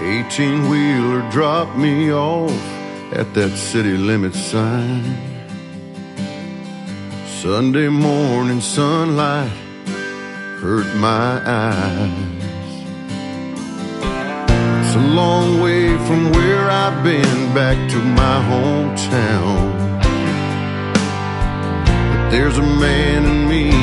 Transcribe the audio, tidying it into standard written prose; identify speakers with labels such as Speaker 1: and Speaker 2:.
Speaker 1: 18-wheeler dropped me off at that city limit sign. Sunday morning sunlight hurt my eyes. It's a long way from where I've been back to my hometown, but there's a man in me